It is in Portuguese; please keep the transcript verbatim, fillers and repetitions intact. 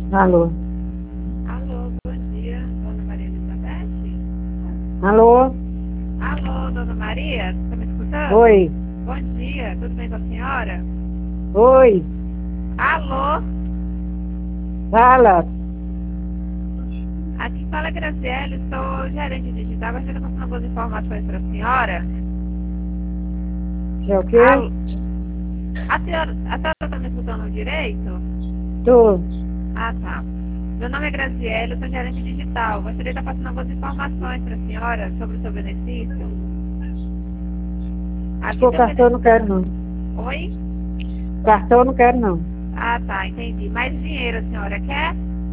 Alô? Alô, bom dia, dona Maria Elizabeth? Alô? Alô, dona Maria, está me escutando? Oi? Bom dia, tudo bem com a senhora? Oi? Alô, Fala? aqui fala a Graziele, sou gerente digital, gostaria de passar algumas informações para a senhora. É o quê? Alô, a senhora a senhora está me escutando direito? Tô. Ah, tá. Meu nome é Graziele, eu sou gerente digital, gostaria de estar passando algumas informações para a senhora sobre o seu benefício. Se Aqui for tem um cartão, não benefício... quero, não. Oi? Cartão, não quero, não. Ah, tá, entendi. Mais dinheiro a senhora quer?